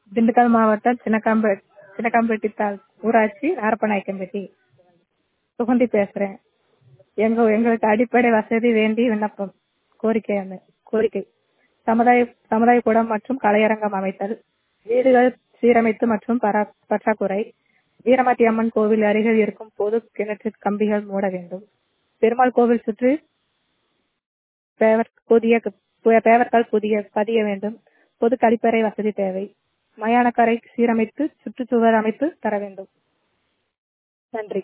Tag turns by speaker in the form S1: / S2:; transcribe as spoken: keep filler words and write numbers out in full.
S1: திண்டுக்கல் மாவட்டம் சின்னக்காம்பே சின்னக்காம்பேட்டி தால் ஊராட்சி நாரப்பநாயக்கன்பட்டி சுகந்தி பேசுறேன். எங்க எங்களுக்கு அடிப்படை வசதி வேண்டி விண்ணப்பம் கோரிக்கை அந்த கோரிக்கை சமுதாய சமுதாய கூடம் மற்றும் கலையரங்கம் அமைத்தல், வீடுகள் சீரமைத்து மற்றும் பரா- பற்றாக்குறை, வீரமாத்தி அம்மன் கோவில் அருகில் இருக்கும் பொது கிணற்று கம்பிகள் மூட வேண்டும், பெருமாள் கோவில் சுற்றி பேவர் புதிய பேவர்கால் புதிய பதிய வேண்டும், பொது கழிப்பறை வசதி தேவை, மயானக்கரை சீரமைத்து சுற்றுச்சுவர் அமைத்து தர வேண்டும். நன்றி.